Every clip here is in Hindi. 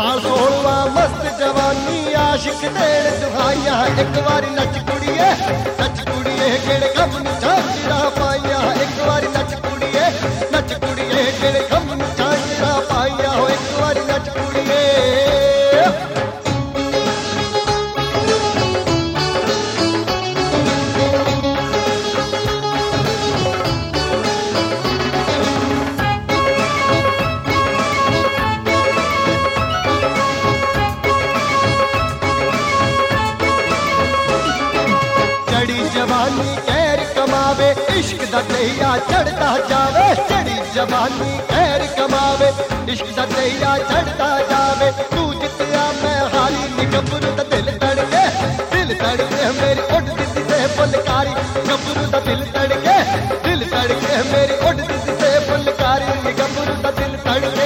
साल 16वां मस्त जवानी आशिक देण दुहाइयां एक बारी नच कुड़िए केड़े गम नूं झांजरा पाइयां एक बारी नच कुड़िए केड़े गम नूं झांजरा पाइयां हो एक बारी नच कुड़िए जवानी कैर कमावे इश्क दा दरिया चढ़ता जावे चढ़ी जवानी कैर कमावे इश्क दा दरिया चढ़ता जावे तू जितया मैं हारी नी गबरू दा दिल तड़के मेरी उड़ दित्ती ते फुलकारी गबरू दा दिल तड़के मेरी उड़ दित्ती ते फुलकारी नी गबरू दा दिल तड़के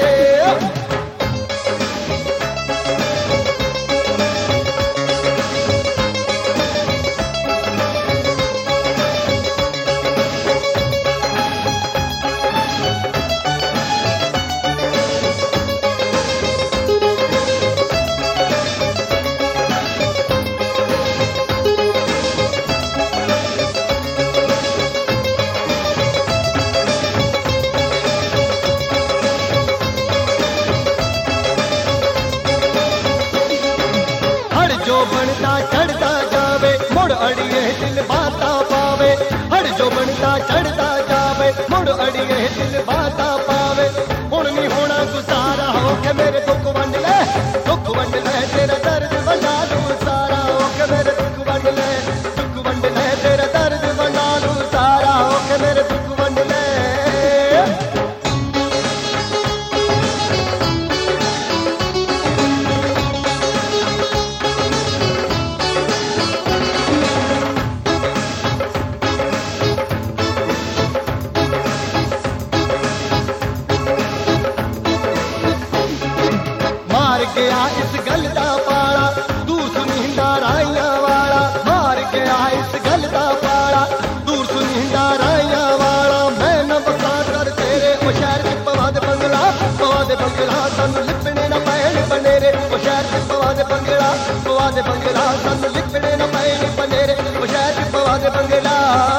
जो बनता चढ़ता जावे मुड़ अड़िए दिल बाता पावे हर जो बनता चढ़ता जावे मुड़ अड़िए दिल बाता पावे हुण नहीं होना गुजारा हो के मेरे दुख वंड ले तेरा दर्द बना लूं सारा हो के मेरे दुख वंड ले तेरा दर्द बना लूं सारा हो के मेरे दुख वंड ले गया इस गल दा पाला तू सुनिंदा राइया वाला मार गया इस गल दा पाला तू सुनिंदा राइया वाला मैं न बता कर तेरे ओ शहर च पवा दे बंगला सानू लिपने न पैण बनेरे ओ शहर च पवा दे बंगला सानू लिपने न पैण बनेरे ओ शहर च पवा दे बंगला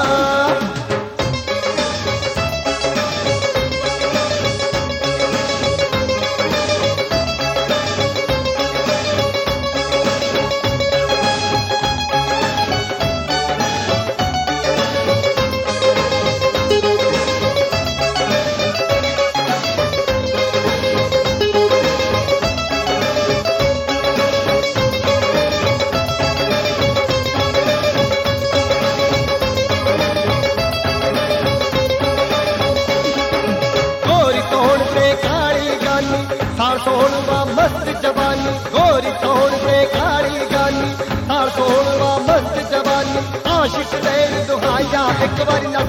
साल 16वां मस्त जवानी गोरी तोड़ पे काली गानी साल 16वां मस्त जवानी आशिक देण दुहाइयां एक बारी